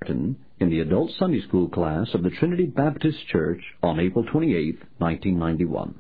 in the Adult Sunday School class of the Trinity Baptist Church on April 28, 1991.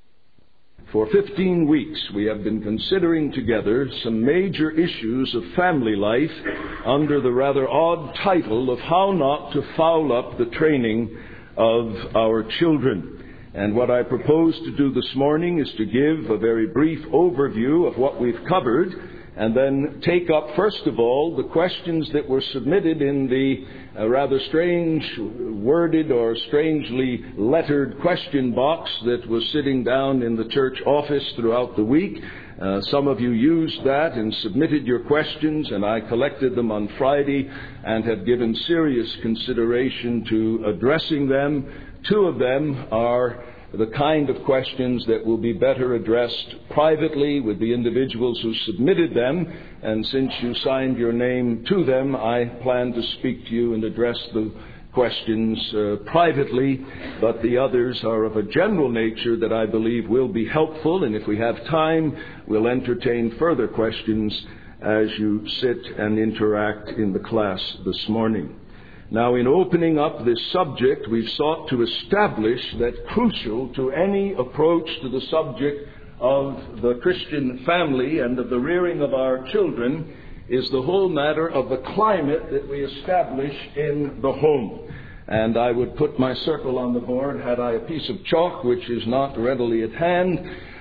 For 15 weeks, we have been considering together some major issues of family life under the rather odd title of How Not to Foul Up the Training of Our Children. And what I propose to do this morning is to give a very brief overview of what we've covered, and then take up, first of all, the questions that were submitted in the rather strange worded or strangely lettered question box that was sitting down in the church office throughout the week. Some of you used that and submitted your questions, and I collected them on Friday and have given serious consideration to addressing them. Two of them are the kind of questions that will be better addressed privately with the individuals who submitted them. And since you signed your name to them, I plan to speak to you and address the questions privately. But the others are of a general nature that I believe will be helpful. And if we have time, we'll entertain further questions as you sit and interact in the class this morning. Now, in opening up this subject, we've sought to establish that crucial to any approach to the subject of the Christian family and of the rearing of our children is the whole matter of the climate that we establish in the home. And I would put my circle on the board had I a piece of chalk, which is not readily at hand.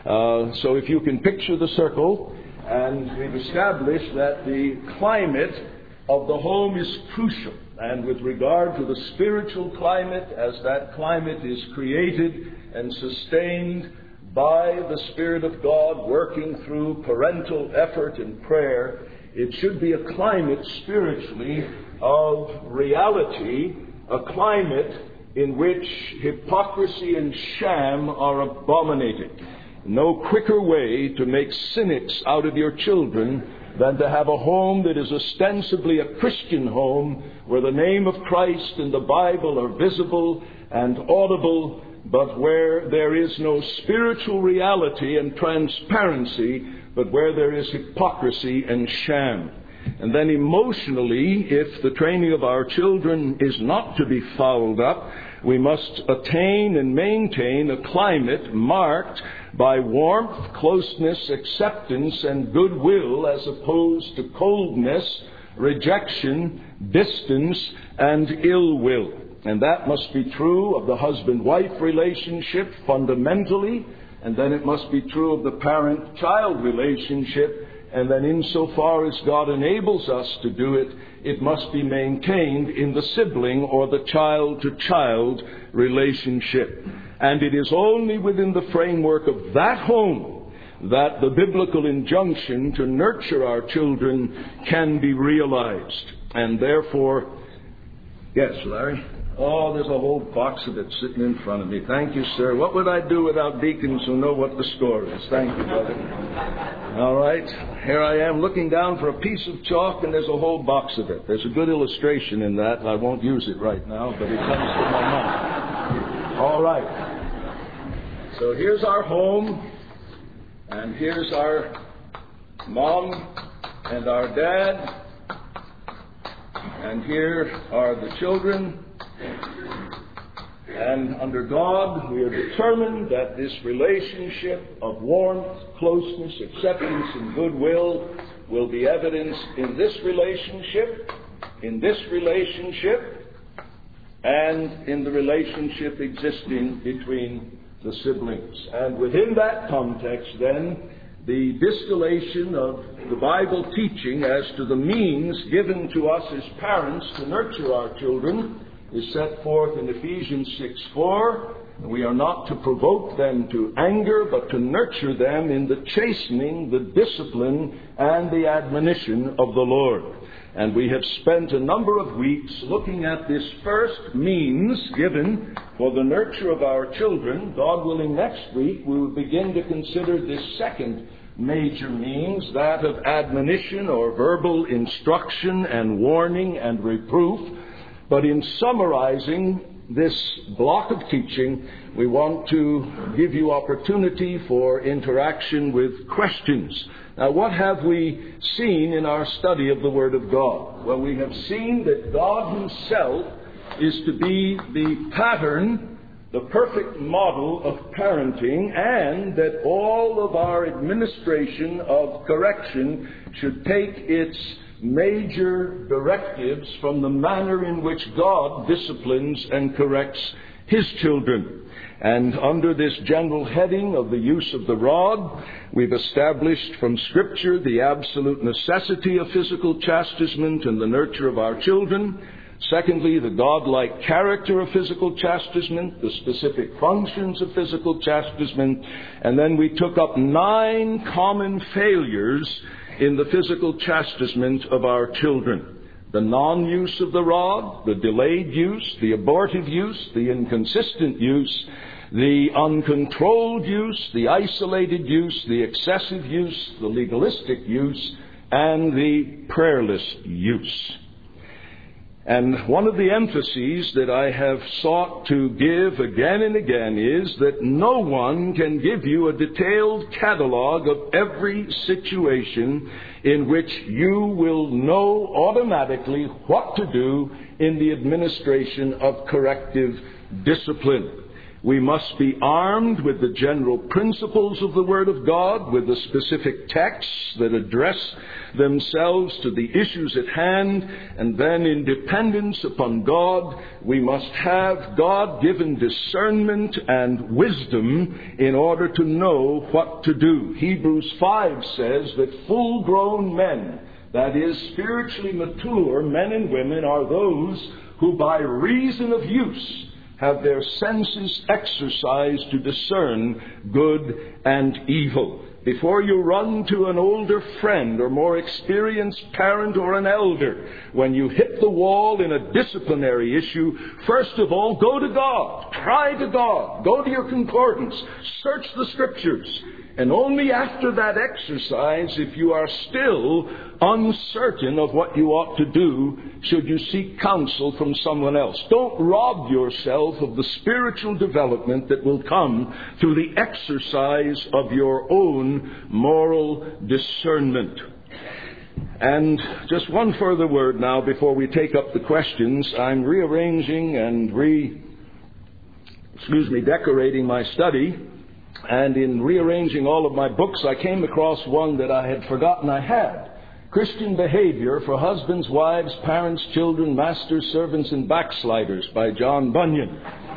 So if you can picture the circle, and we've established that the climate of the home is crucial. And with regard to the spiritual climate, as that climate is created and sustained by the Spirit of God working through parental effort and prayer, it should be a climate spiritually of reality, a climate in which hypocrisy and sham are abominated. No quicker way to make cynics out of your children than to have a home that is ostensibly a Christian home, where the name of Christ and the Bible are visible and audible, but where there is no spiritual reality and transparency, but where there is hypocrisy and sham. And then emotionally, if the training of our children is not to be fouled up, we must attain and maintain a climate marked by warmth, closeness, acceptance, and goodwill, as opposed to coldness, rejection, distance, and ill will. And that must be true of the husband-wife relationship fundamentally, and then it must be true of the parent-child relationship, and then insofar as God enables us to do it, it must be maintained in the sibling or the child-to-child relationship. And it is only within the framework of that home that the biblical injunction to nurture our children can be realized. And therefore, yes, Larry? Oh, there's a whole box of it sitting in front of me. Thank you, sir. What would I do without deacons who know what the score is? Thank you, brother. All right. Here I am looking down for a piece of chalk, and there's a whole box of it. There's a good illustration in that. I won't use it right now, but it comes to my mind. All right. So here's our home, and here's our mom and our dad, and here are the children. And under God, we are determined that this relationship of warmth, closeness, acceptance, and goodwill will be evidenced in this relationship, and in the relationship existing between the siblings. And within that context, then, the distillation of the Bible teaching as to the means given to us as parents to nurture our children is set forth in Ephesians 6:4. We are not to provoke them to anger, but to nurture them in the chastening, the discipline, and the admonition of the Lord. And we have spent a number of weeks looking at this first means given for the nurture of our children. God willing, next week we will begin to consider this second major means, that of admonition or verbal instruction and warning and reproof. But in summarizing this block of teaching, we want to give you opportunity for interaction with questions Now, what have we seen in our study of the Word of God? Well, we have seen that God Himself is to be the pattern, the perfect model of parenting, and that all of our administration of correction should take its major directives from the manner in which God disciplines and corrects His children. And under this general heading of the use of the rod, we've established from Scripture the absolute necessity of physical chastisement in the nurture of our children. Secondly, the God-like character of physical chastisement, the specific functions of physical chastisement. And then we took up 9 common failures in the physical chastisement of our children. The non-use of the rod, the delayed use, the abortive use, the inconsistent use, the uncontrolled use, the isolated use, the excessive use, the legalistic use, and the prayerless use. And one of the emphases that I have sought to give again and again is that no one can give you a detailed catalog of every situation in which you will know automatically what to do in the administration of corrective discipline. We must be armed with the general principles of the Word of God, with the specific texts that address themselves to the issues at hand, and then in dependence upon God, we must have God-given discernment and wisdom in order to know what to do. Hebrews 5 says that full-grown men, that is, spiritually mature men and women, are those who by reason of use have their senses exercised to discern good and evil. Before you run to an older friend or more experienced parent or an elder, when you hit the wall in a disciplinary issue, first of all, go to God. Cry to God. Go to your concordance. Search the Scriptures. And only after that exercise, if you are still uncertain of what you ought to do, should you seek counsel from someone else. Don't rob yourself of the spiritual development that will come through the exercise of your own moral discernment. And just one further word now before we take up the questions. I'm rearranging and decorating my study. And in rearranging all of my books, I came across one that I had forgotten I had. Christian Behavior for Husbands, Wives, Parents, Children, Masters, Servants, and Backsliders by John Bunyan.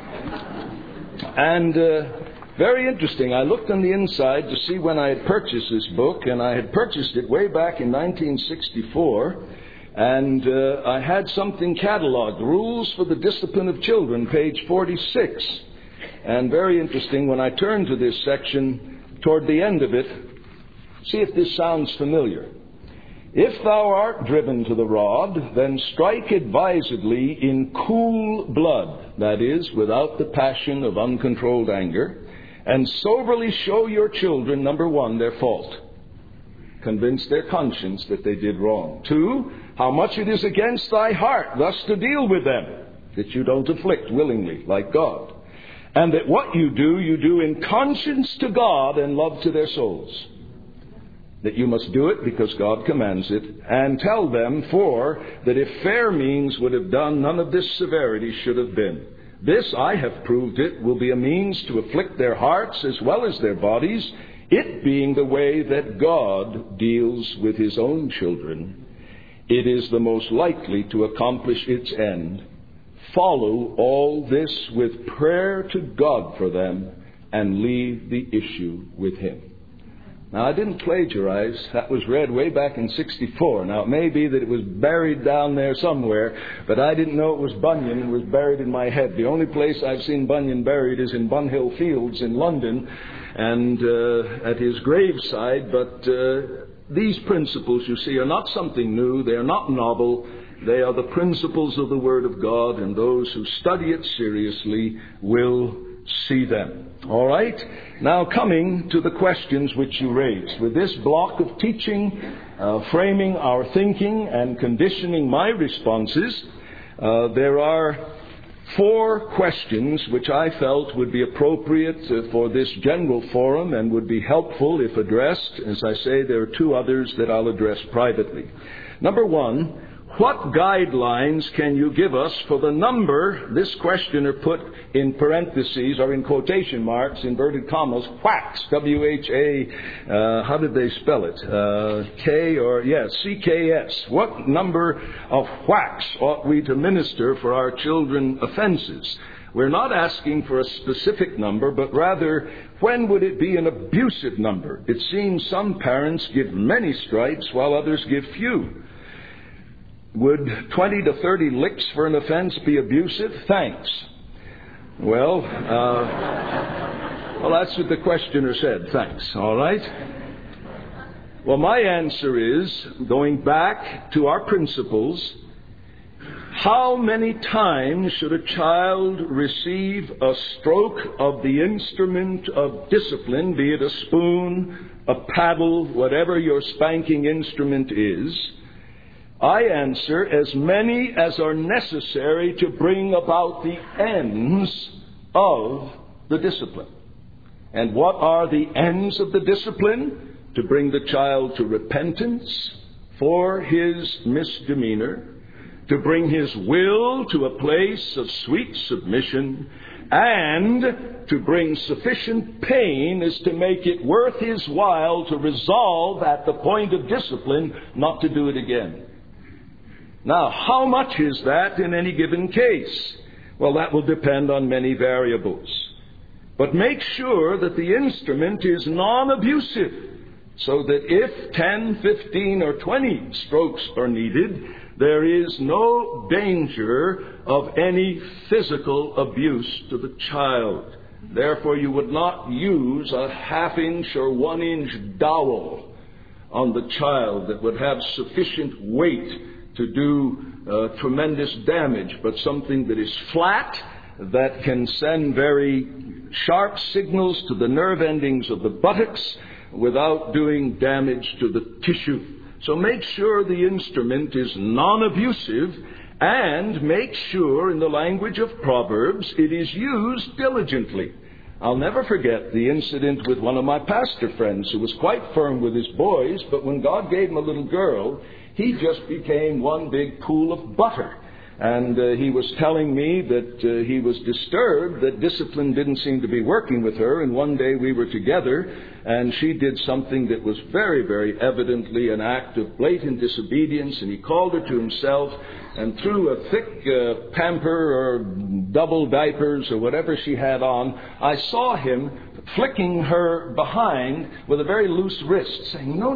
And very interesting. I looked on the inside to see when I had purchased this book, and I had purchased it way back in 1964. And I had something cataloged, Rules for the Discipline of Children, page 46. And very interesting, when I turn to this section, toward the end of it, see if this sounds familiar. If thou art driven to the rod, then strike advisedly in cool blood, that is, without the passion of uncontrolled anger, and soberly show your children, number 1, their fault. Convince their conscience that they did wrong. 2, how much it is against thy heart thus to deal with them, that you don't afflict willingly, like God. And that what you do in conscience to God and love to their souls. That you must do it because God commands it. And tell them, for that if fair means would have done, none of this severity should have been. This, I have proved it, will be a means to afflict their hearts as well as their bodies, it being the way that God deals with His own children. It is the most likely to accomplish its end. Follow all this with prayer to God for them and leave the issue with Him. Now, I didn't plagiarize. That was read way back in 64. Now, it may be that it was buried down there somewhere, but I didn't know it was Bunyan and was buried in my head. The only place I've seen Bunyan buried is in Bunhill Fields in London and at his graveside. But these principles, you see, are not something new. They are not novel. They are the principles of the Word of God, and those who study it seriously will see them. All right? Now coming to the questions which you raised. With this block of teaching, framing our thinking and conditioning my responses, there are 4 questions which I felt would be appropriate for this general forum and would be helpful if addressed. As I say, there are 2 others that I'll address privately. Number 1, what guidelines can you give us for the number, this questioner put in parentheses or in quotation marks, inverted commas, whacks, W-H-A, how did they spell it? C-K-S. What number of whacks ought we to minister for our children offenses? We're not asking for a specific number, but rather, when would it be an abusive number? It seems some parents give many stripes while others give few. Would 20 to 30 licks for an offense be abusive? Thanks. Well, that's what the questioner said. Thanks. All right. Well, my answer is, going back to our principles, how many times should a child receive a stroke of the instrument of discipline, be it a spoon, a paddle, whatever your spanking instrument is? I answer, as many as are necessary to bring about the ends of the discipline. And what are the ends of the discipline? To bring the child to repentance for his misdemeanor, to bring his will to a place of sweet submission, and to bring sufficient pain as to make it worth his while to resolve at the point of discipline not to do it again. Now, how much is that in any given case? Well, that will depend on many variables. But make sure that the instrument is non-abusive, so that if 10, 15, or 20 strokes are needed, there is no danger of any physical abuse to the child. Therefore, you would not use a half-inch or 1-inch dowel on the child that would have sufficient weight to do tremendous damage, but something that is flat, that can send very sharp signals to the nerve endings of the buttocks without doing damage to the tissue. So make sure the instrument is non-abusive, and make sure, in the language of Proverbs, it is used diligently. I'll never forget the incident with one of my pastor friends who was quite firm with his boys, but when God gave him a little girl, he just became one big pool of butter. And he was telling me that he was disturbed that discipline didn't seem to be working with her. And one day we were together, and she did something that was very, very evidently an act of blatant disobedience. And he called her to himself, and through a thick pamper or double diapers or whatever she had on, I saw him flicking her behind with a very loose wrist, saying, no.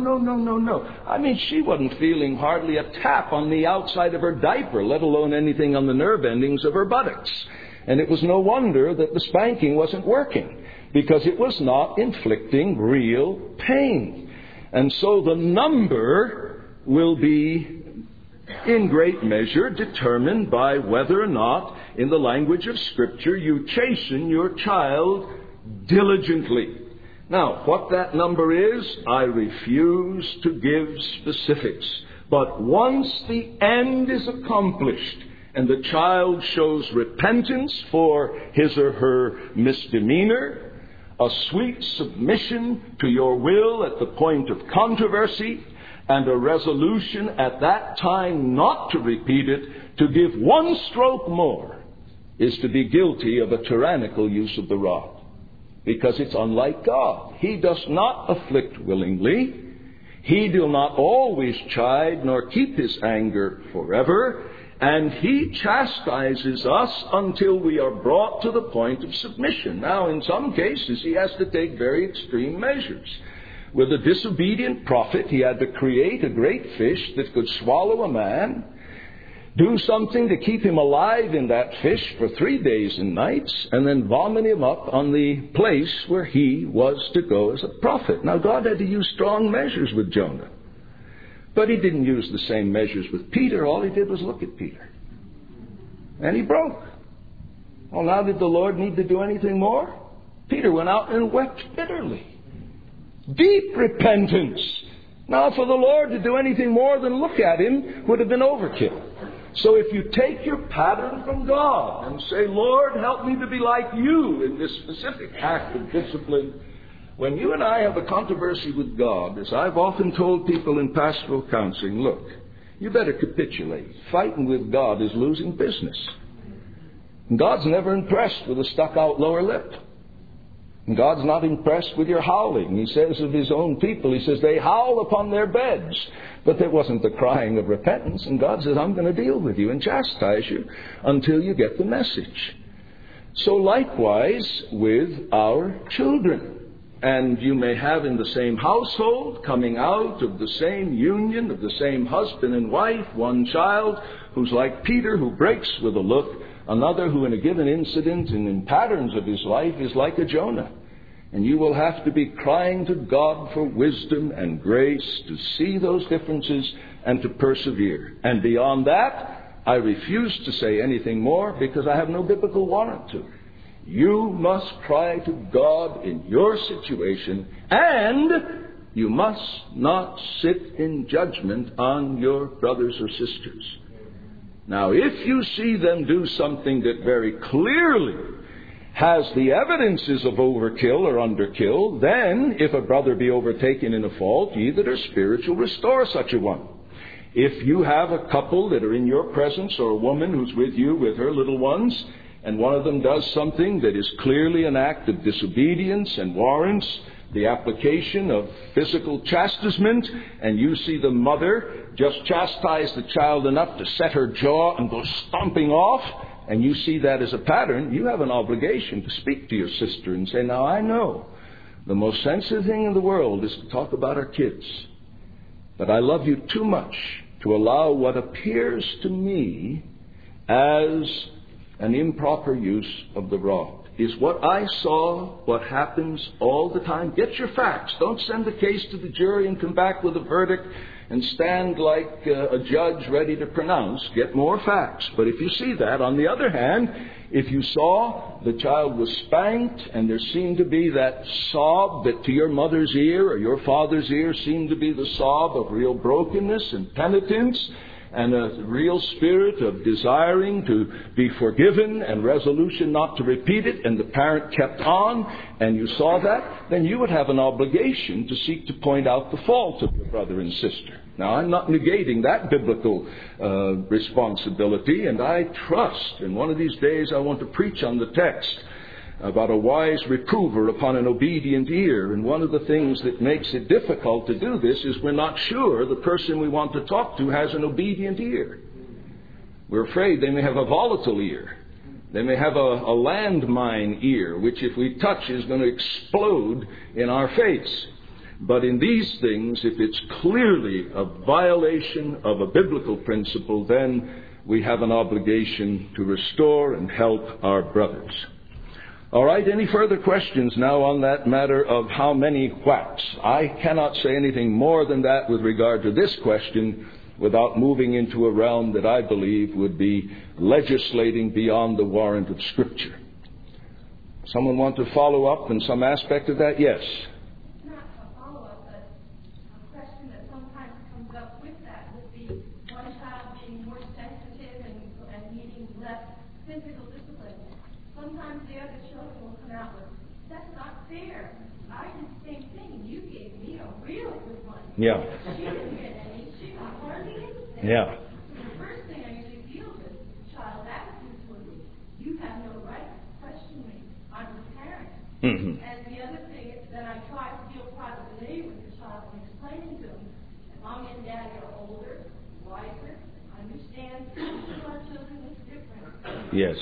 I mean, she wasn't feeling hardly a tap on the outside of her diaper, let alone anything on the nerve endings of her buttocks. And it was no wonder that the spanking wasn't working, because it was not inflicting real pain. And so the number will be, in great measure, determined by whether or not, in the language of Scripture, you chasten your child diligently. Now, what that number is, I refuse to give specifics. But once the end is accomplished and the child shows repentance for his or her misdemeanor, a sweet submission to your will at the point of controversy, and a resolution at that time not to repeat it, to give one stroke more, is to be guilty of a tyrannical use of the rod. Because it's unlike God. He does not afflict willingly. He will not always chide nor keep his anger forever. And he chastises us until we are brought to the point of submission. Now, in some cases, he has to take very extreme measures. With a disobedient prophet, he had to create a great fish that could swallow a man, do something to keep him alive in that fish for 3 days and nights, and then vomit him up on the place where he was to go as a prophet. Now, God had to use strong measures with Jonah. But he didn't use the same measures with Peter. All he did was look at Peter. And he broke. Well, now did the Lord need to do anything more? Peter went out and wept bitterly. Deep repentance. Now, for the Lord to do anything more than look at him would have been overkill. So if you take your pattern from God and say, Lord, help me to be like you in this specific act of discipline, when you and I have a controversy with God, as I've often told people in pastoral counseling, look, you better capitulate. Fighting with God is losing business. And God's never impressed with a stuck-out lower lip. And God's not impressed with your howling. He says of his own people, he says, they howl upon their beds. But there wasn't the crying of repentance. And God says, I'm going to deal with you and chastise you until you get the message. So likewise with our children. And you may have in the same household, coming out of the same union, of the same husband and wife, one child who's like Peter, who breaks with a look, another who in a given incident and in patterns of his life is like a Jonah. And you will have to be crying to God for wisdom and grace to see those differences and to persevere. And beyond that, I refuse to say anything more because I have no biblical warrant to. You must cry to God in your situation, and you must not sit in judgment on your brothers or sisters. Now, if you see them do something that very clearly has the evidences of overkill or underkill, then, if a brother be overtaken in a fault, ye that are spiritual, restore such a one. If you have a couple that are in your presence, or a woman who's with you with her little ones, and one of them does something that is clearly an act of disobedience and warrants the application of physical chastisement, and you see the mother just chastise the child enough to set her jaw and go stomping off, and you see that as a pattern, you have an obligation to speak to your sister and say, now I know the most sensitive thing in the world is to talk about our kids, but I love you too much to allow what appears to me as an improper use of the rod. Is what I saw what happens all the time? Get your facts. Don't send the case to the jury and come back with a verdict and stand like a judge ready to pronounce. Get more facts. But if you see that, on the other hand, if you saw the child was spanked and there seemed to be that sob that to your mother's ear or your father's ear seemed to be the sob of real brokenness and penitence, and a real spirit of desiring to be forgiven and resolution not to repeat it, and the parent kept on, and you saw that, then you would have an obligation to seek to point out the fault of your brother and sister. Now, I'm not negating that biblical responsibility, and I trust, and one of these days I want to preach on the text about a wise reprover upon an obedient ear. And one of the things that makes it difficult to do this is we're not sure the person we want to talk to has an obedient ear. We're afraid they may have a volatile ear. They may have a landmine ear, which if we touch is going to explode in our face. But in these things, if it's clearly a violation of a biblical principle, then we have an obligation to restore and help our brothers. All right, any further questions now on that matter of how many whacks? I cannot say anything more than that with regard to this question without moving into a realm that I believe would be legislating beyond the warrant of Scripture. Someone want to follow up in some aspect of that? Yes. Not a follow-up, but a question that sometimes comes up with that would be one child being more sensitive and needing less physical discipline. Sometimes the other children will come out with, that's not fair. I did the same thing, and you gave me a real good one. Yeah. She didn't get any. She was hardly anything. Yeah. So the first thing I usually deal with child attitudes would be, you have no right to question me. I'm the parent. Mm-hmm. And the other thing is that I try to deal privately with the child and explaining to them that Mommy and Daddy are older, wiser, understand each of our children is different. Yes.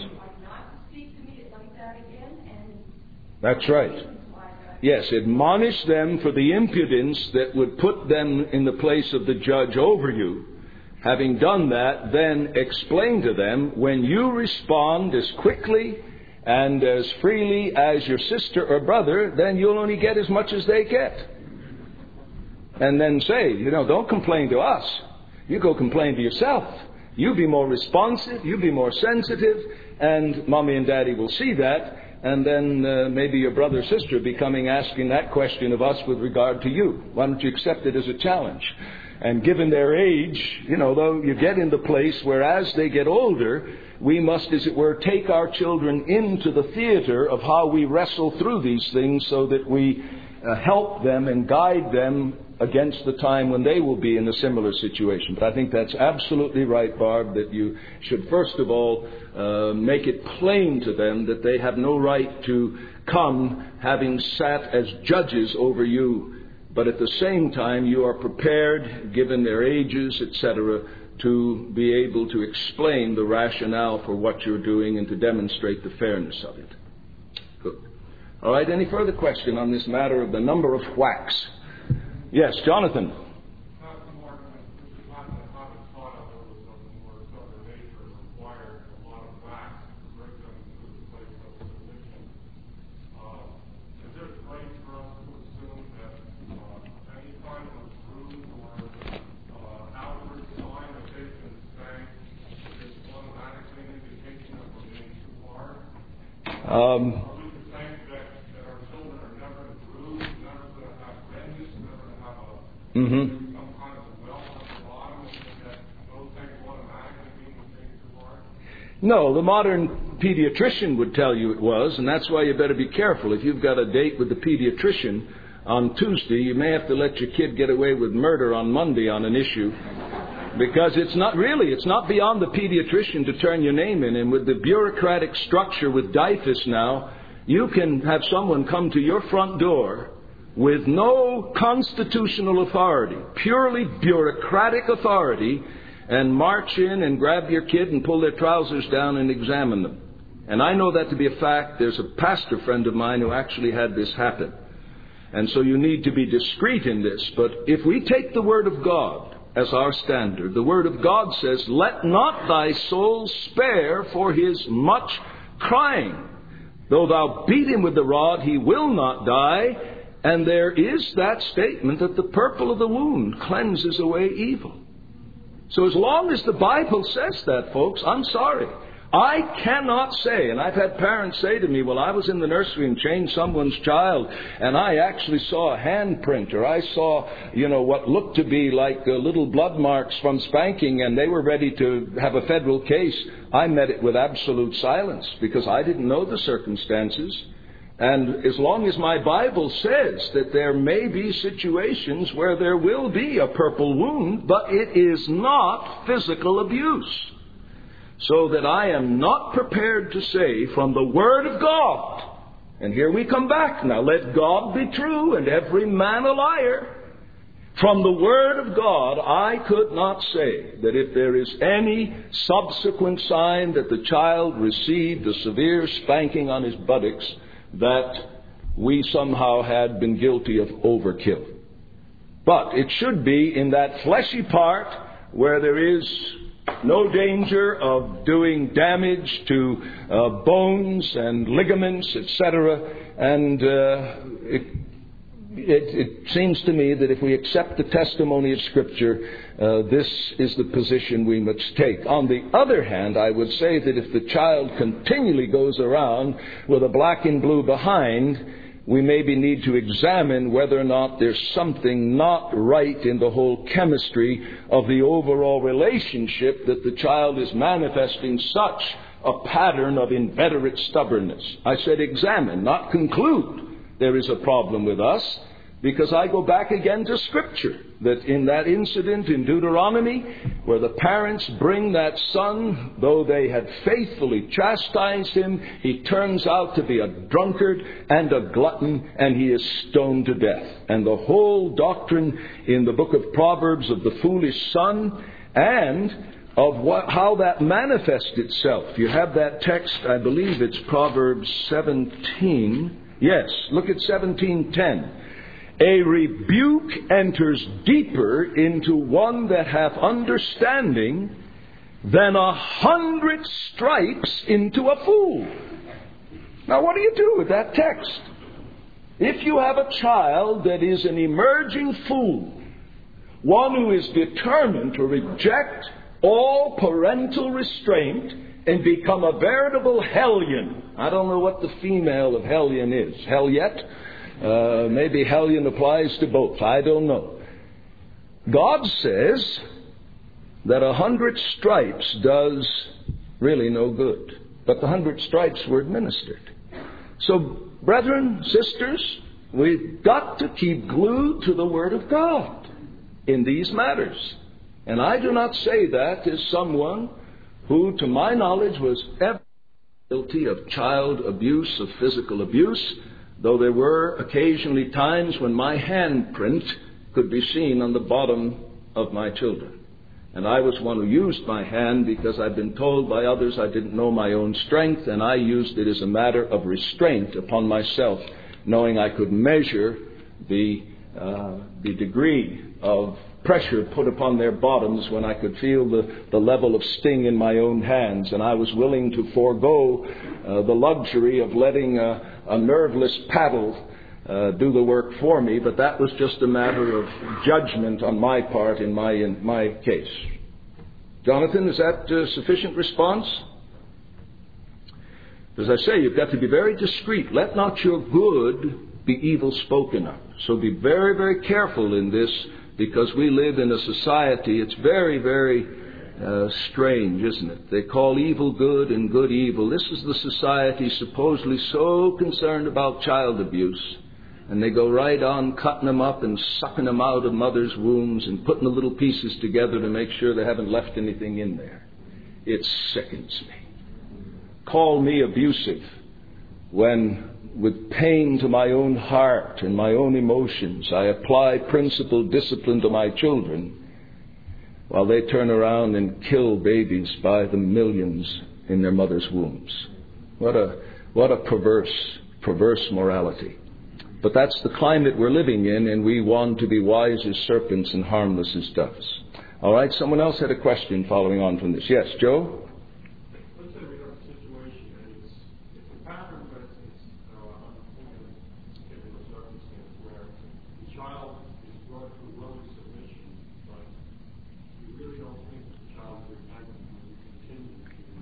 That's right. Yes, admonish them for the impudence that would put them in the place of the judge over you. Having done that, then explain to them when you respond as quickly and as freely as your sister or brother, then you'll only get as much as they get. And then say, don't complain to us. You go complain to yourself. You be more responsive, you be more sensitive, and Mommy and Daddy will see that. And then maybe your brother or sister be coming asking that question of us with regard to you. Why don't you accept it as a challenge? And given their age, though you get in the place where as they get older, we must, as it were, take our children into the theater of how we wrestle through these things so that we help them and guide them against the time when they will be in a similar situation. But I think that's absolutely right, Barb, that you should first of all make it plain to them that they have no right to come having sat as judges over you. But at the same time, you are prepared, given their ages, etc., to be able to explain the rationale for what you're doing and to demonstrate the fairness of it. Good. All right, any further question on this matter of the number of whacks? Yes, Jonathan. No, the modern pediatrician would tell you it was, and that's why you better be careful. If you've got a date with the pediatrician on Tuesday, you may have to let your kid get away with murder on Monday on an issue, because it's not beyond the pediatrician to turn your name in. And with the bureaucratic structure with DYFS now, you can have someone come to your front door with no constitutional authority, purely bureaucratic authority, and march in and grab your kid and pull their trousers down and examine them. And I know that to be a fact. There's a pastor friend of mine who actually had this happen. And so you need to be discreet in this. But if we take the Word of God as our standard, the Word of God says, "Let not thy soul spare for his much crying. Though thou beat him with the rod, he will not die." And there is that statement that the purple of the wound cleanses away evil. So as long as the Bible says that, folks, I'm sorry. I cannot say, and I've had parents say to me, well, I was in the nursery and changed someone's child, and I actually saw a handprint, or I saw, what looked to be like little blood marks from spanking, and they were ready to have a federal case. I met it with absolute silence, because I didn't know the circumstances. And as long as my Bible says that there may be situations where there will be a purple wound, but it is not physical abuse. So that I am not prepared to say from the Word of God, and here we come back now, let God be true and every man a liar. From the Word of God, I could not say that if there is any subsequent sign that the child received a severe spanking on his buttocks, that we somehow had been guilty of overkill. But it should be in that fleshy part where there is no danger of doing damage to bones and ligaments, etc. And it seems to me that if we accept the testimony of Scripture, this is the position we must take. On the other hand, I would say that if the child continually goes around with a black and blue behind, we maybe need to examine whether or not there's something not right in the whole chemistry of the overall relationship that the child is manifesting such a pattern of inveterate stubbornness. I said examine, not conclude there is a problem with us, because I go back again to Scripture, that in that incident in Deuteronomy, where the parents bring that son, though they had faithfully chastised him, he turns out to be a drunkard and a glutton, and he is stoned to death. And the whole doctrine in the book of Proverbs of the foolish son, and of how that manifests itself. You have that text, I believe it's Proverbs 17. Yes, look at 17:10. A rebuke enters deeper into one that hath understanding than 100 stripes into a fool. Now, what do you do with that text? If you have a child that is an emerging fool, one who is determined to reject all parental restraint and become a veritable hellion. I don't know what the female of hellion is. Helliet? Maybe hellion applies to both. I don't know. God says that 100 stripes does really no good. But the 100 stripes were administered. So, brethren, sisters, we've got to keep glued to the Word of God in these matters. And I do not say that as someone who, to my knowledge, was ever guilty of child abuse, of physical abuse, though there were occasionally times when my handprint could be seen on the bottom of my children. And I was one who used my hand because I'd been told by others I didn't know my own strength, and I used it as a matter of restraint upon myself, knowing I could measure the degree of pressure put upon their bottoms when I could feel the level of sting in my own hands. And I was willing to forego the luxury of letting a nerveless paddle do the work for me, but that was just a matter of judgment on my part in my case. Jonathan, is that a sufficient response? As I say, you've got to be very discreet. Let not your good be evil spoken of. So be very, very careful in this, because we live in a society, it's very, very strange, isn't it? They call evil good and good evil. This is the society supposedly so concerned about child abuse. And they go right on cutting them up and sucking them out of mothers' wombs and putting the little pieces together to make sure they haven't left anything in there. It sickens me. Call me abusive when, with pain to my own heart and my own emotions, I apply principled discipline to my children, while they turn around and kill babies by the millions in their mothers' wombs. What a perverse morality. But that's the climate we're living in, and we want to be wise as serpents and harmless as doves. All right, someone else had a question following on from this. Yes, Joe? Let's say we have a situation, and it's a pattern, but it's given a circumstance where the child is brought to willing submission, but you really don't think that the child is repentant and continue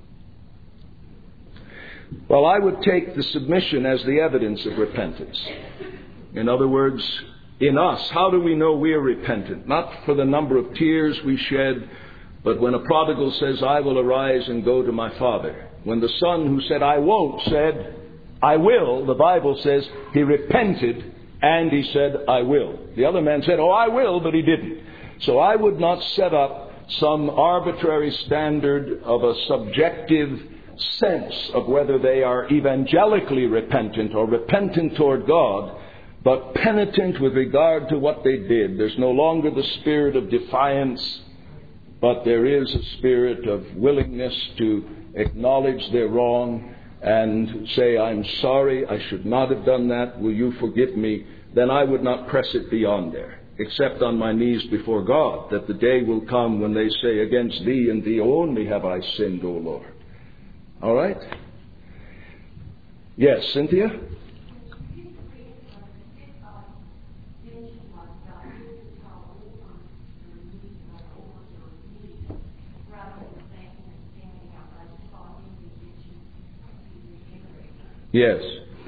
to. Well, I would take the submission as the evidence of repentance. In other words, in us, how do we know we are repentant? Not for the number of tears we shed, but when a prodigal says, I will arise and go to my father. When the son who said, I won't, said, I will, the Bible says he repented and he said, I will. The other man said, I will, but he didn't. So I would not set up some arbitrary standard of a subjective sense of whether they are evangelically repentant or repentant toward God, but penitent with regard to what they did. There's no longer the spirit of defiance, but there is a spirit of willingness to acknowledge their wrong and say, I'm sorry, I should not have done that, will you forgive me? Then I would not press it beyond there, except on my knees before God, that the day will come when they say, against thee and thee only have I sinned, O Lord. All right? Yes, Cynthia? Yes.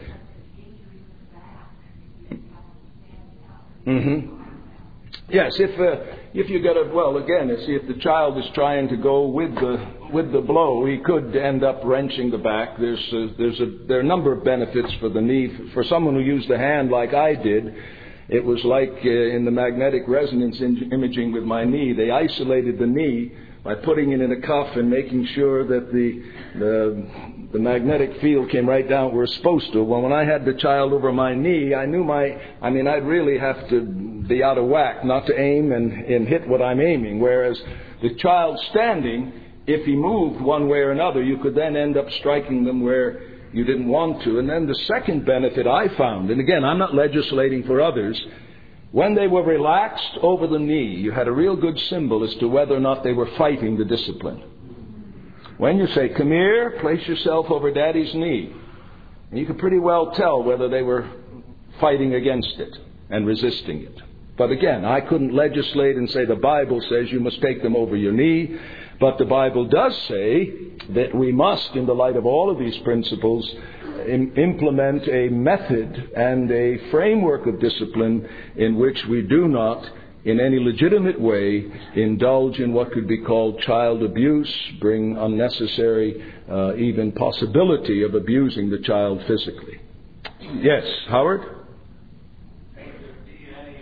Yes, if you get if the child is trying to go with the blow, he could end up wrenching the back. There are a number of benefits for the knee. For someone who used the hand like I did, it was like in the magnetic resonance imaging with my knee. They isolated the knee by putting it in a cuff and making sure that the magnetic field came right down where it's supposed to. Well, when I had the child over my knee, I knew I'd really have to be out of whack not to aim and hit what I'm aiming. Whereas the child standing, if he moved one way or another, you could then end up striking them where you didn't want to. And then the second benefit I found, and again, I'm not legislating for others, when they were relaxed over the knee, you had a real good symbol as to whether or not they were fighting the discipline. When you say, come here, place yourself over Daddy's knee, and you could pretty well tell whether they were fighting against it and resisting it. But again, I couldn't legislate and say the Bible says you must take them over your knee, but the Bible does say that we must, in the light of all of these principles, implement a method and a framework of discipline in which we do not in any legitimate way indulge in what could be called child abuse, bring unnecessary, even possibility of abusing the child physically. Yes, Howard? The DNA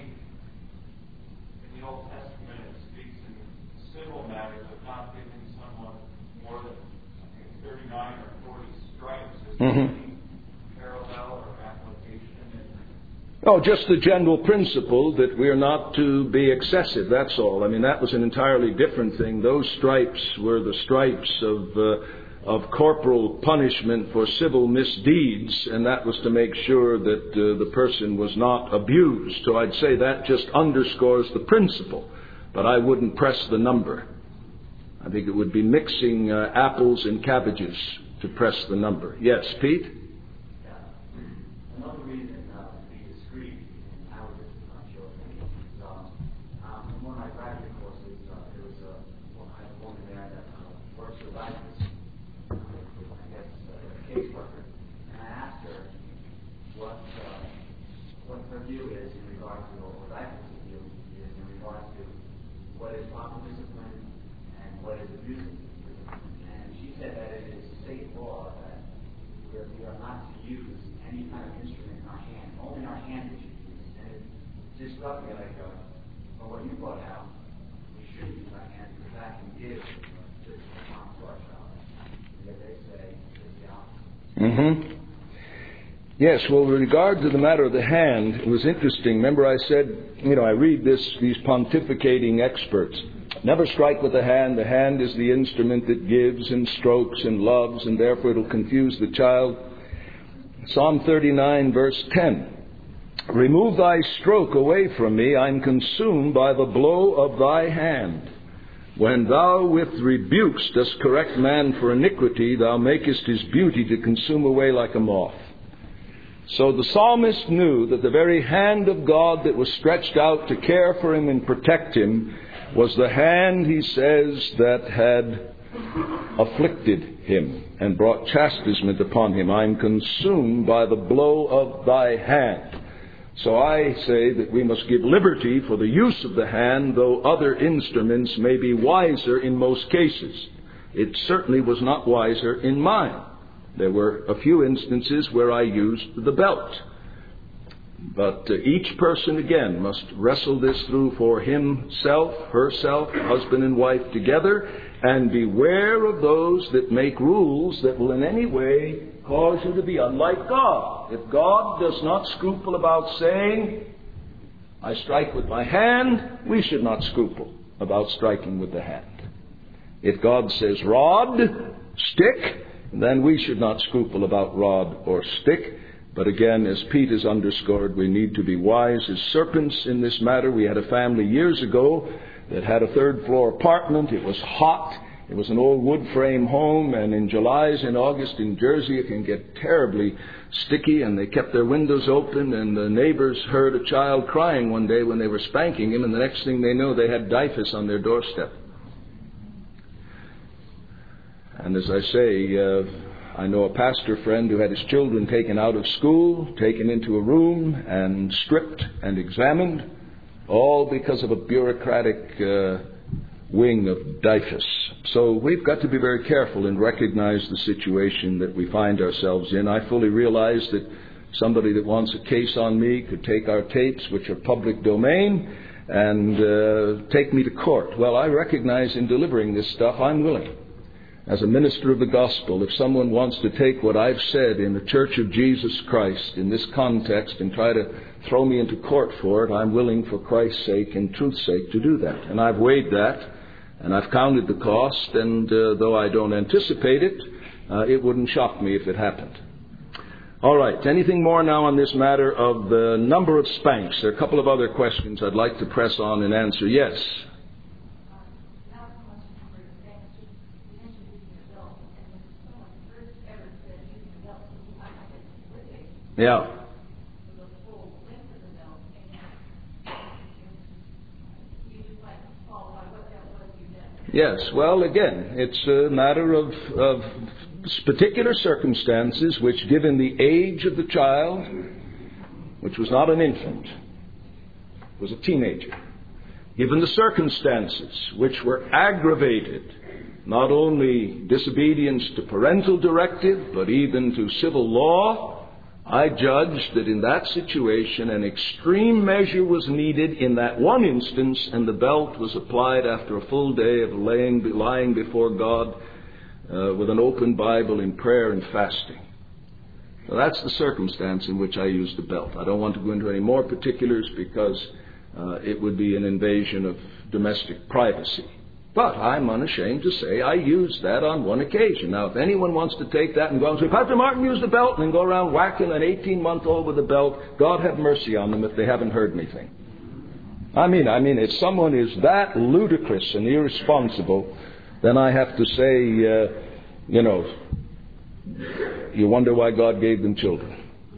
in the Old Testament speaks in civil matters of not giving someone more than 39 or 40 stripes. Is there any parallel or application? Oh, just the general principle that we are not to be excessive, that's all. I mean, that was an entirely different thing. Those stripes were the stripes of corporal punishment for civil misdeeds, and that was to make sure that the person was not abused. So I'd say that just underscores the principle, but I wouldn't press the number. I think it would be mixing apples and cabbages to press the number. Yes, Pete? Yeah. Another reason to be discreet in how we discipline our children is in one of my graduate courses, there was a woman there that works with ISIS, I guess a caseworker, and I asked her what her view is in regard to, or what ISIS' view is in regard to what is proper discipline and what is abusive discipline. And she said that it is state law that we are not to use any kind of instrument in our hand. Only our hand we should use. And it just struck me like, what you brought out, we should use our hand because that can give this harm to our child. Yet they say it's the opposite. Yes, well, with regard to the matter of the hand, it was interesting. Remember I said, I read these pontificating experts. Never strike with the hand. The hand is the instrument that gives and strokes and loves, and therefore it'll confuse the child. Psalm 39, verse 10. Remove thy stroke away from me. I'm consumed by the blow of thy hand. When thou with rebukes dost correct man for iniquity, thou makest his beauty to consume away like a moth. So the psalmist knew that the very hand of God that was stretched out to care for him and protect him was the hand, he says, that had afflicted him and brought chastisement upon him. I'm consumed by the blow of thy hand. So I say that we must give liberty for the use of the hand, though other instruments may be wiser in most cases. It certainly was not wiser in mine. There were a few instances where I used the belt. But each person, again, must wrestle this through for himself, herself, husband and wife together, and beware of those that make rules that will in any way cause you to be unlike God. If God does not scruple about saying, I strike with my hand, we should not scruple about striking with the hand. If God says rod, stick, then we should not scruple about rod or stick. But again, as Pete has underscored, we need to be wise as serpents in this matter. We had a family years ago that had a third-floor apartment. It was hot. It was an old wood frame home, and in Julys and August in Jersey it can get terribly sticky, and they kept their windows open, and the neighbors heard a child crying one day when they were spanking him, and the next thing they know, they had DYFS on their doorstep. And as I say, I know a pastor friend who had his children taken out of school, taken into a room and stripped and examined, all because of a bureaucratic wing of DYFS. So we've got to be very careful and recognize the situation that we find ourselves in. I fully realize that somebody that wants a case on me could take our tapes, which are public domain, and take me to court. Well, I recognize in delivering this stuff, I'm willing. As a minister of the gospel, if someone wants to take what I've said in the Church of Jesus Christ in this context and try to throw me into court for it, I'm willing for Christ's sake and truth's sake to do that. And I've weighed that, and I've counted the cost, and though I don't anticipate it, it wouldn't shock me if it happened. All right, anything more now on this matter of the number of spanks? There are a couple of other questions I'd like to press on and answer. Yes? Yeah. Yes, well, again, it's a matter of particular circumstances which, given the age of the child, which was not an infant, was a teenager, given the circumstances which were aggravated, not only disobedience to parental directive, but even to civil law, I judged that in that situation an extreme measure was needed in that one instance, and the belt was applied after a full day of lying before God with an open Bible in prayer and fasting. So that's the circumstance in which I used the belt. I don't want to go into any more particulars because it would be an invasion of domestic privacy. But I'm unashamed to say I used that on one occasion. Now, if anyone wants to take that and go and say, Pastor Martin used the belt, and then go around whacking an 18-month-old with a belt, God have mercy on them if they haven't heard anything. I mean, if someone is that ludicrous and irresponsible, then I have to say, you wonder why God gave them children.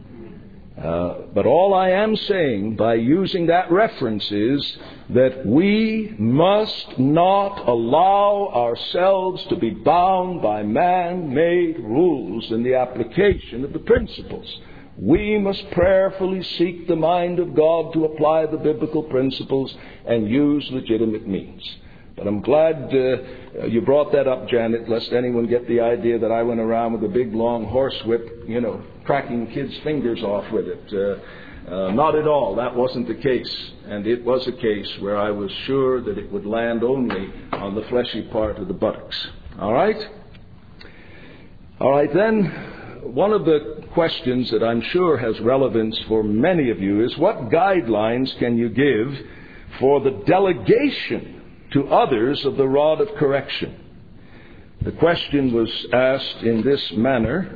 But all I am saying by using that reference is that we must not allow ourselves to be bound by man-made rules in the application of the principles. We must prayerfully seek the mind of God to apply the biblical principles and use legitimate means. But I'm glad you brought that up, Janet, lest anyone get the idea that I went around with a big, long horsewhip, cracking kids' fingers off with it. Not at all. That wasn't the case. And it was a case where I was sure that it would land only on the fleshy part of the buttocks. All right? All right, then, one of the questions that I'm sure has relevance for many of you is what guidelines can you give for the delegation to others of the rod of correction? The question was asked in this manner.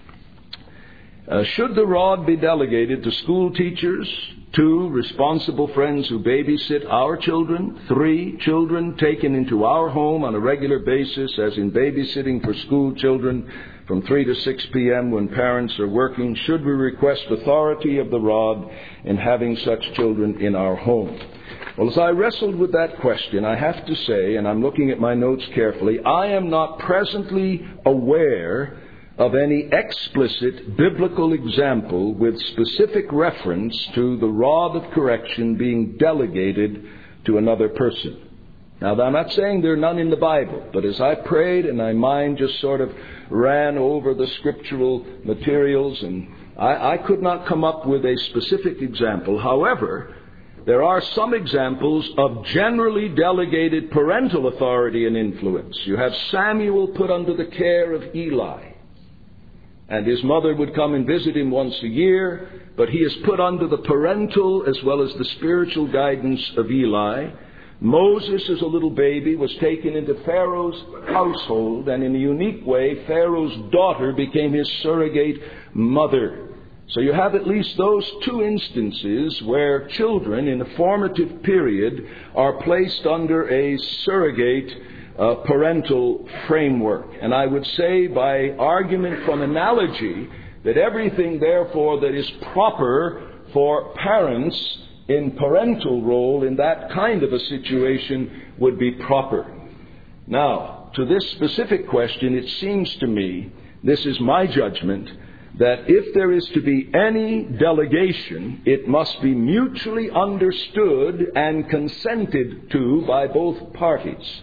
Should the rod be delegated to school teachers? 2, responsible friends who babysit our children? 3, children taken into our home on a regular basis, as in babysitting for school children from 3 to 6 p.m. when parents are working? Should we request authority of the rod in having such children in our home? Well, as I wrestled with that question, I have to say, and I'm looking at my notes carefully, I am not presently aware of any explicit biblical example with specific reference to the rod of correction being delegated to another person. Now, I'm not saying there are none in the Bible, but as I prayed and my mind just sort of ran over the scriptural materials, and I could not come up with a specific example. However, there are some examples of generally delegated parental authority and influence. You have Samuel put under the care of Eli, and his mother would come and visit him once a year, but he is put under the parental as well as the spiritual guidance of Eli. Moses, as a little baby, was taken into Pharaoh's household, and in a unique way, Pharaoh's daughter became his surrogate mother. So you have at least those 2 instances where children in a formative period are placed under a surrogate parental framework. And I would say by argument from analogy that everything, therefore, that is proper for parents in parental role in that kind of a situation would be proper. Now, to this specific question, it seems to me, this is my judgment, that if there is to be any delegation, it must be mutually understood and consented to by both parties,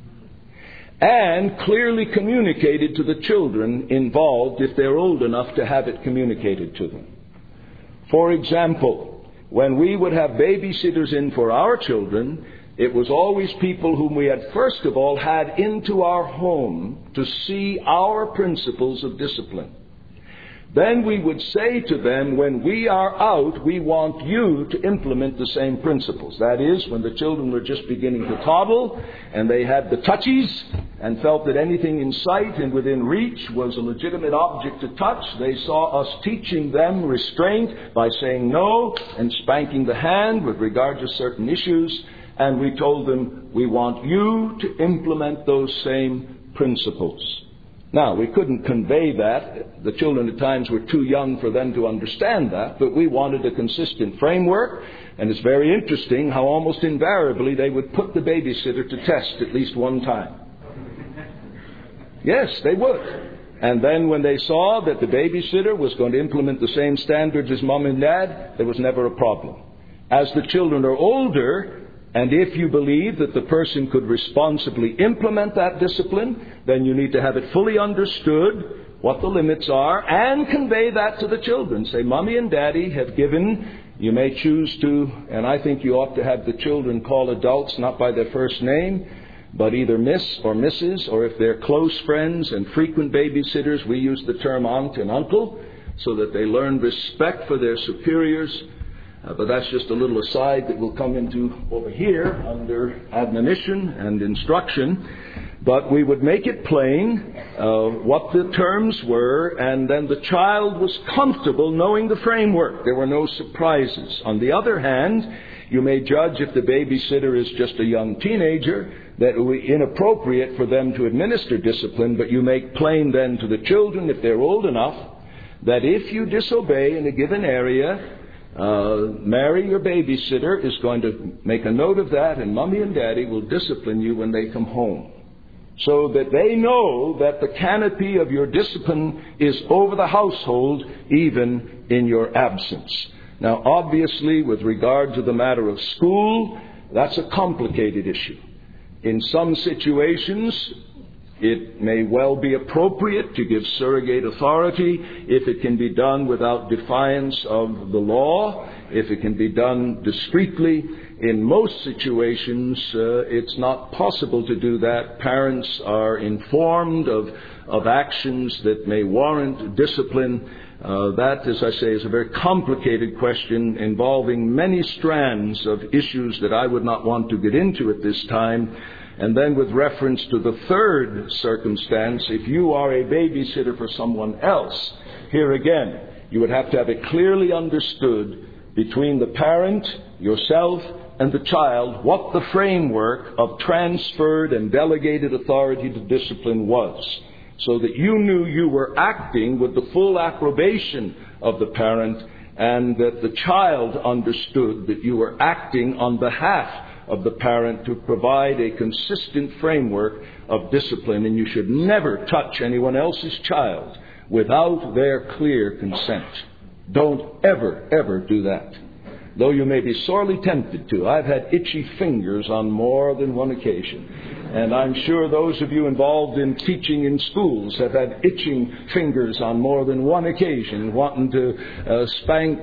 and clearly communicated to the children involved if they're old enough to have it communicated to them. For example, when we would have babysitters in for our children, it was always people whom we had first of all had into our home to see our principles of discipline. Then we would say to them, when we are out, we want you to implement the same principles. That is, when the children were just beginning to toddle and they had the touchies and felt that anything in sight and within reach was a legitimate object to touch, they saw us teaching them restraint by saying no and spanking the hand with regard to certain issues. And we told them, we want you to implement those same principles. Now, we couldn't convey that. The children at times were too young for them to understand that, but we wanted a consistent framework, and it's very interesting how almost invariably they would put the babysitter to test at least one time. Yes, they would. And then when they saw that the babysitter was going to implement the same standards as mom and dad, there was never a problem. As the children are older, And if you believe that the person could responsibly implement that discipline, then you need to have it fully understood what the limits are and convey that to the children. Say, Mommy and Daddy have given. You may choose to, and I think you ought to have the children call adults not by their first name, but either Miss or Mrs., or if they're close friends and frequent babysitters, we use the term aunt and uncle, so that they learn respect for their superiors. But that's just a little aside that we'll come into over here under admonition and instruction. But we would make it plain what the terms were, and then the child was comfortable knowing the framework. There were no surprises. On the other hand, you may judge if the babysitter is just a young teenager that it would be inappropriate for them to administer discipline, but you make plain then to the children, if they're old enough, that if you disobey in a given area, Mary, your babysitter, is going to make a note of that, and Mommy and Daddy will discipline you when they come home. So that they know that the canopy of your discipline is over the household, even in your absence. Now, obviously, with regard to the matter of school, that's a complicated issue. In some situations, it may well be appropriate to give surrogate authority if it can be done without defiance of the law, if it can be done discreetly. In most situations, it's not possible to do that. Parents are informed of actions that may warrant discipline. That, as I say, is a very complicated question involving many strands of issues that I would not want to get into at this time. And then with reference to the third circumstance, if you are a babysitter for someone else, here again, you would have to have it clearly understood between the parent, yourself, and the child what the framework of transferred and delegated authority to discipline was, so that you knew you were acting with the full approbation of the parent, and that the child understood that you were acting on behalf of the parent to provide a consistent framework of discipline. And you should never touch anyone else's child without their clear consent. Don't ever do that, though you may be sorely tempted to. I've had itchy fingers on more than one occasion. And I'm sure those of you involved in teaching in schools have had itching fingers on more than one occasion, wanting to spank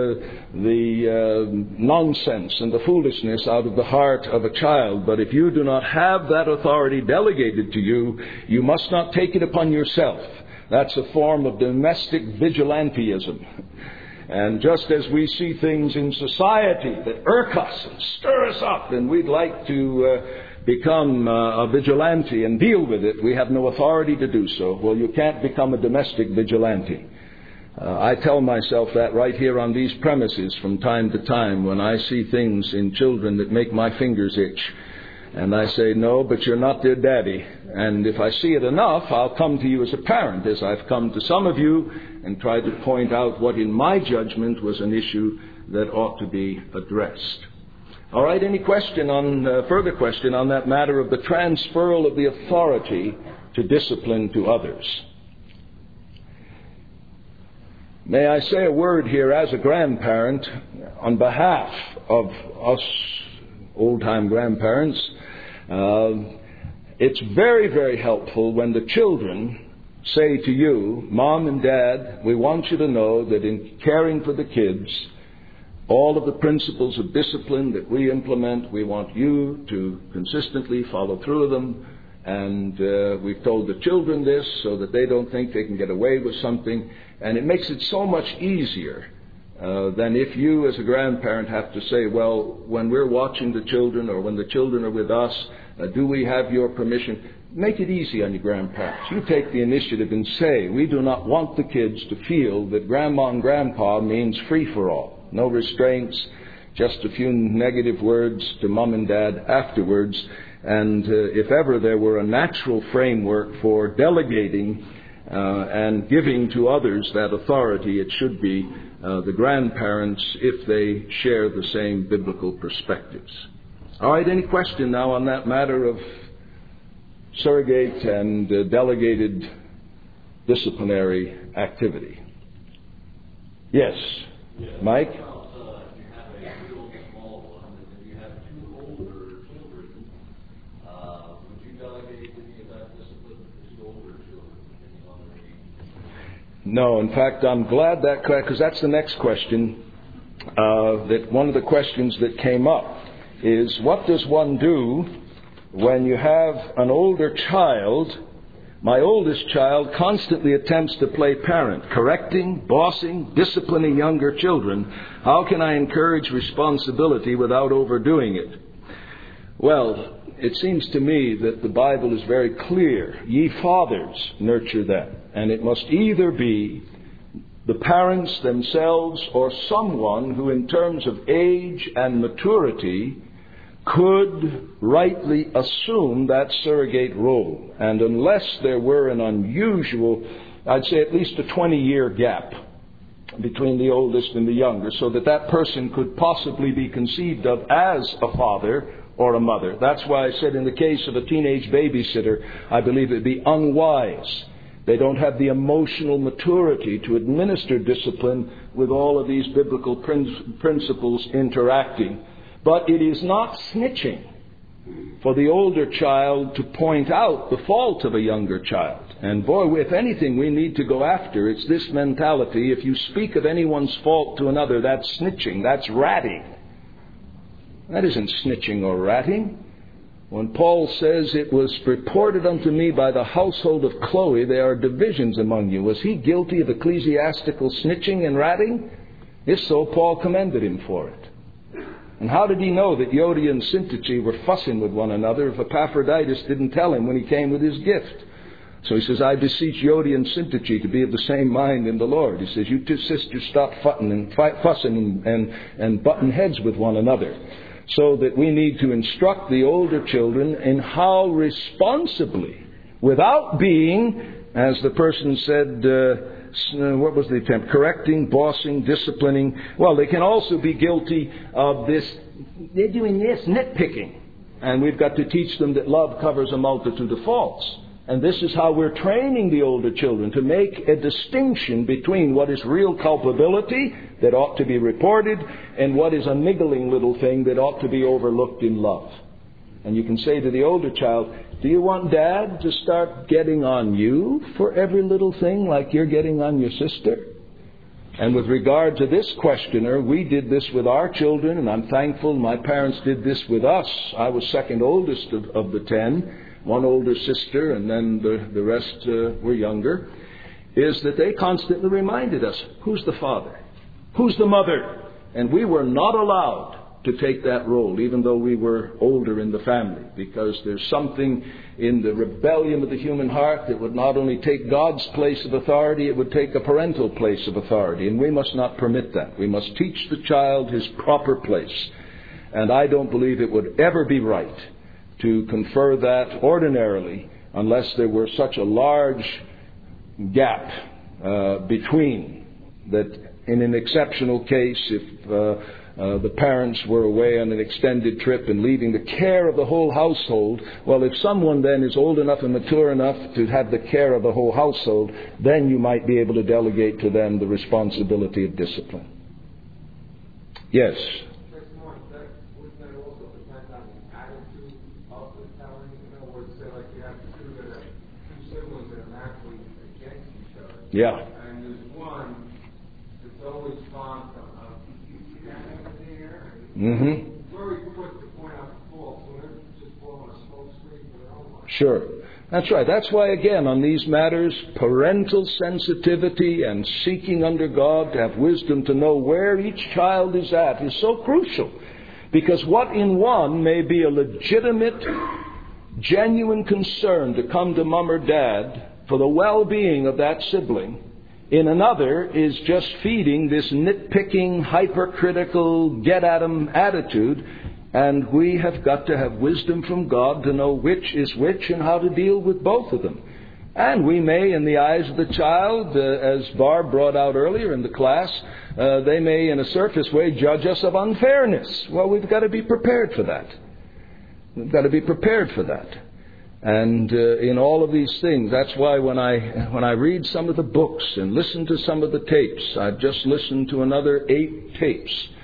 the nonsense and the foolishness out of the heart of a child. But if you do not have that authority delegated to you, you must not take it upon yourself. That's a form of domestic vigilantism. And just as we see things in society that irk us and stir us up, and we'd like to become a vigilante and deal with it, we have no authority to do so. Well, you can't become a domestic vigilante. I tell myself that right here on these premises from time to time when I see things in children that make my fingers itch. And I say, no, but you're not their daddy. And if I see it enough, I'll come to you as a parent, as I've come to some of you, and try to point out what in my judgment was an issue that ought to be addressed. All right, any question on further question on that matter of the transferal of the authority to discipline to others? May I say a word here as a grandparent on behalf of us old-time grandparents? It's very, very helpful when the children say to you, Mom and Dad, we want you to know that in caring for the kids, all of the principles of discipline that we implement, we want you to consistently follow through them. And we've told the children this so that they don't think they can get away with something. And it makes it so much easier than if you as a grandparent have to say, well, when we're watching the children or when the children are with us, do we have your permission? Make it easy on your grandparents. You take the initiative and say, we do not want the kids to feel that Grandma and Grandpa means free-for-all. No restraints, just a few negative words to Mom and Dad afterwards. And if ever there were a natural framework for delegating and giving to others that authority, it should be the grandparents if they share the same biblical perspectives. All right, any question now on that matter of surrogate and delegated disciplinary activity? Yes, Mike? If you have a real small one, if you have two older No, in fact, I'm glad that, because that's the next question. That one of the questions that came up is, what does one do when you have an older child? My oldest child constantly attempts to play parent, correcting, bossing, disciplining younger children. How can I encourage responsibility without overdoing it? Well, it seems to me that the Bible is very clear. Ye fathers, nurture them. And it must either be the parents themselves or someone who, in terms of age and maturity, could rightly assume that surrogate role. And unless there were an unusual, I'd say at least a 20-year gap between the oldest and the younger, so that that person could possibly be conceived of as a father or a mother. That's why I said in the case of a teenage babysitter, I believe it would be unwise. They don't have the emotional maturity to administer discipline with all of these biblical principles interacting. But it is not snitching for the older child to point out the fault of a younger child. And boy, if anything we need to go after, it's this mentality. If you speak of anyone's fault to another, that's snitching, that's ratting. That isn't snitching or ratting. When Paul says, it was reported unto me by the household of Chloe, there are divisions among you. Was he guilty of ecclesiastical snitching and ratting? If so, Paul commended him for it. And how did he know that Euodia and Syntyche were fussing with one another if Epaphroditus didn't tell him when he came with his gift? So he says, I beseech Euodia and Syntyche to be of the same mind in the Lord. He says, you two sisters stop fussing and butting heads with one another. So that we need to instruct the older children in how responsibly, without being, as the person said, what was the attempt? Correcting, bossing, disciplining. Well, they can also be guilty of this, they're doing this, nitpicking. And we've got to teach them that love covers a multitude of faults. And this is how we're training the older children to make a distinction between what is real culpability that ought to be reported and what is a niggling little thing that ought to be overlooked in love. And you can say to the older child, do you want Dad to start getting on you for every little thing like you're getting on your sister? And with regard to this questioner, we did this with our children, and I'm thankful my parents did this with us. I was second oldest of the 10. One older sister, and then the rest were younger, is that they constantly reminded us, who's the father? Who's the mother? And we were not allowed to take that role, even though we were older in the family, because there's something in the rebellion of the human heart that would not only take God's place of authority, it would take a parental place of authority, and we must not permit that. We must teach the child his proper place. And I don't believe it would ever be right to confer that ordinarily unless there were such a large gap between that. In an exceptional case, if the parents were away on an extended trip and leaving the care of the whole household, well, if someone then is old enough and mature enough to have the care of the whole household, then you might be able to delegate to them the responsibility of discipline. Yes? Yeah. And there's one that's always fond of very quick to point out the fault, so they're just blowing a smoke screen for their own life. Sure. That's right. That's why, again, on these matters, parental sensitivity and seeking under God to have wisdom to know where each child is at is so crucial. Because what in one may be a legitimate, genuine concern to come to mom or dad for the well-being of that sibling, in another is just feeding this nitpicking, hypercritical, get-at-em attitude. And we have got to have wisdom from God to know which is which and how to deal with both of them. And we may, in the eyes of the child, as Barb brought out earlier in the class, they may, in a surface way, judge us of unfairness. Well, we've got to be prepared for that. We've got to be prepared for that. And in all of these things, that's why when I read some of the books and listen to some of the tapes, I've just listened to another 8 tapes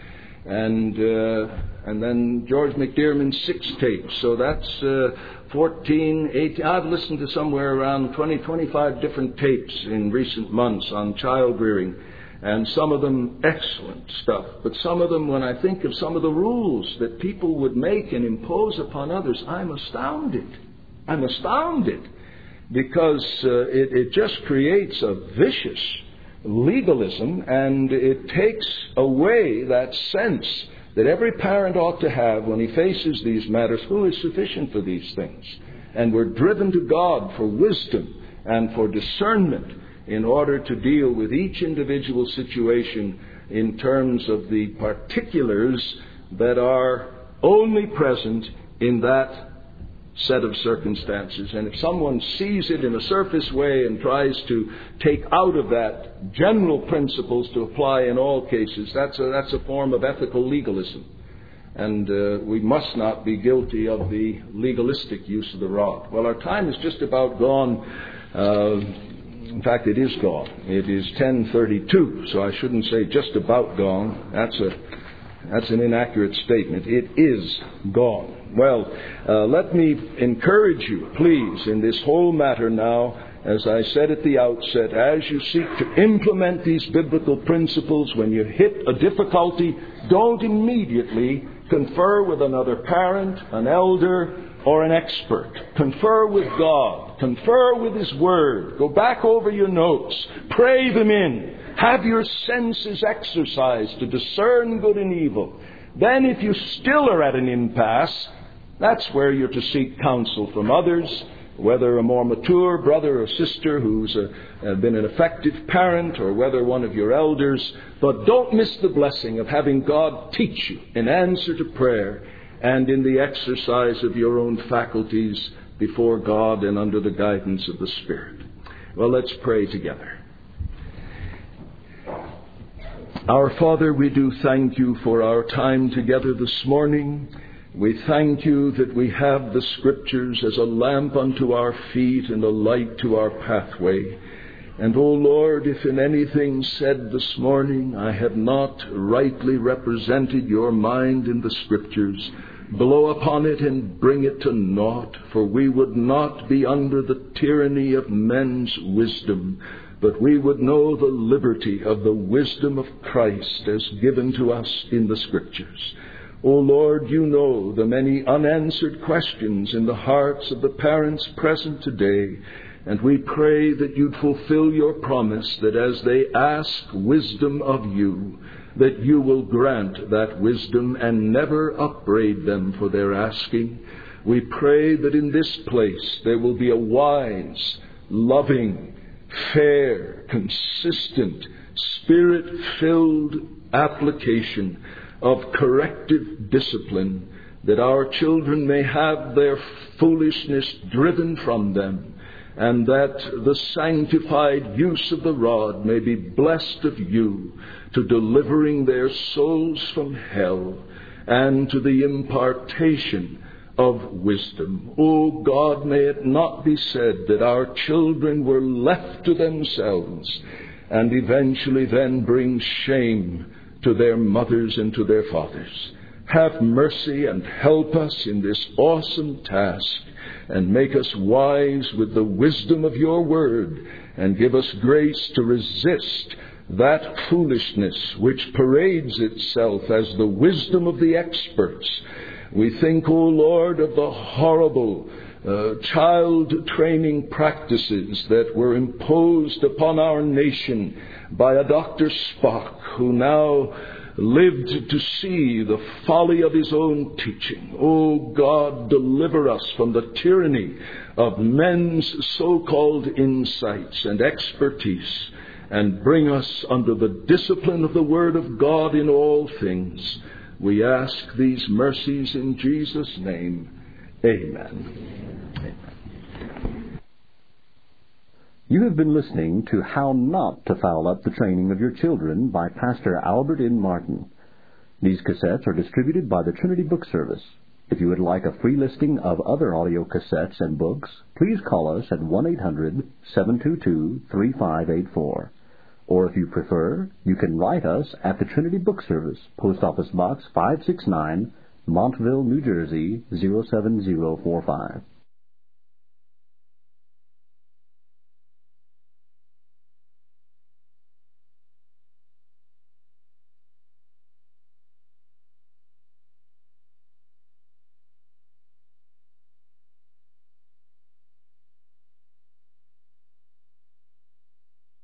and then George McDearman's 6 tapes. So that's 14, 18. I've listened to somewhere around 20, 25 different tapes in recent months on child rearing, and some of them excellent stuff. But some of them, when I think of some of the rules that people would make and impose upon others, I'm astounded. I'm astounded, because it just creates a vicious legalism, and it takes away that sense that every parent ought to have when he faces these matters. Who is sufficient for these things? And we're driven to God for wisdom and for discernment in order to deal with each individual situation in terms of the particulars that are only present in that set of circumstances. And if someone sees it in a surface way and tries to take out of that general principles to apply in all cases, that's a form of ethical legalism. And we must not be guilty of the legalistic use of the rod. Well, our time is just about gone. In fact, it is gone. It is 10:32, so I shouldn't say just about gone. That's an inaccurate statement. It is gone. Well, let me encourage you, please, in this whole matter now, as I said at the outset, as you seek to implement these biblical principles, when you hit a difficulty, don't immediately confer with another parent, an elder, or an expert. Confer with God. Confer with His Word. Go back over your notes. Pray them in. Have your senses exercised to discern good and evil. Then if you still are at an impasse, that's where you're to seek counsel from others, whether a more mature brother or sister who's been an effective parent, or whether one of your elders. But don't miss the blessing of having God teach you in answer to prayer and in the exercise of your own faculties before God and under the guidance of the Spirit. Well, let's pray together. Our Father, we do thank you for our time together this morning. We thank you that we have the Scriptures as a lamp unto our feet and a light to our pathway. And, O Lord, if in anything said this morning I have not rightly represented your mind in the Scriptures, blow upon it and bring it to naught, for we would not be under the tyranny of men's wisdom, but we would know the liberty of the wisdom of Christ as given to us in the Scriptures. O Lord, you know the many unanswered questions in the hearts of the parents present today, and we pray that you'd fulfill your promise that as they ask wisdom of you, that you will grant that wisdom and never upbraid them for their asking. We pray that in this place there will be a wise, loving, fair, consistent, Spirit-filled application of corrective discipline, that our children may have their foolishness driven from them, and that the sanctified use of the rod may be blessed of you to delivering their souls from hell and to the impartation of wisdom. O God, may it not be said that our children were left to themselves and eventually then bring shame to their mothers and to their fathers. Have mercy and help us in this awesome task, and make us wise with the wisdom of your word, and give us grace to resist that foolishness which parades itself as the wisdom of the experts. We think, O Lord, of the horrible child training practices that were imposed upon our nation by a Dr. Spock, who now lived to see the folly of his own teaching. O God, deliver us from the tyranny of men's so-called insights and expertise, and bring us under the discipline of the Word of God in all things. We ask these mercies in Jesus' name. Amen. Amen. You have been listening to How Not to Foul Up the Training of Your Children by Pastor Albert N. Martin. These cassettes are distributed by the Trinity Book Service. If you would like a free listing of other audio cassettes and books, please call us at 1-800-722-3584. Or if you prefer, you can write us at the Trinity Book Service, Post Office Box 569, Montville, New Jersey 07045.